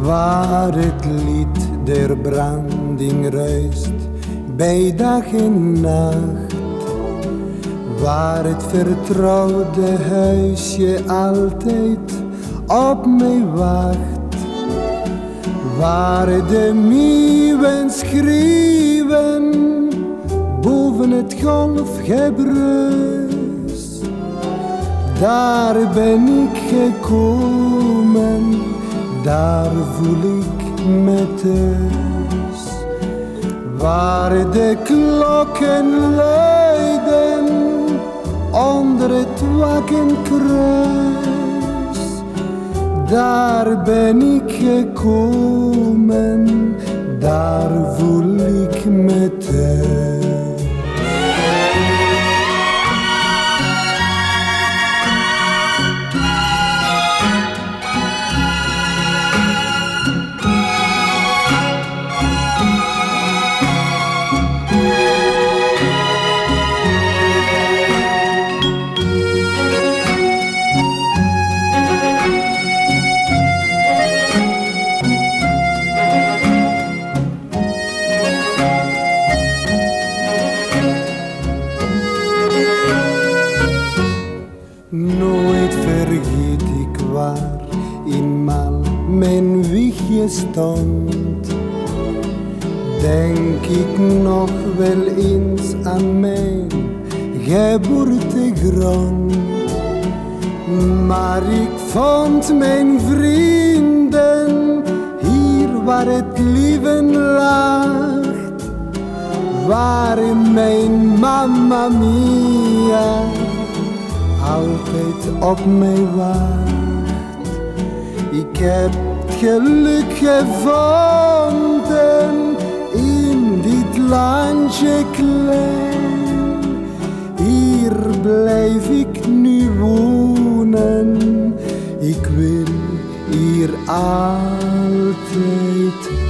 Waar het lied der branding ruist bij dag en nacht, waar het vertrouwde huisje altijd op mij wacht, waar de meeuwen schreeuwen boven het golfgebruis. Daar ben ik gekomen, daar voel ik me thuis. Waar de klokken luiden onder het Wakkenkruis, daar ben ik gekomen, daar voel ik me thuis. Nooit vergeet ik waar eenmaal mijn wiegje stond. Denk ik nog wel eens aan mijn geboortegrond. Maar ik vond mijn vrienden hier waar het leven lacht, waar mijn mamma mia altijd op mij wacht. Ik heb het geluk gevonden in dit landje klein. Hier blijf ik nu wonen, ik wil hier altijd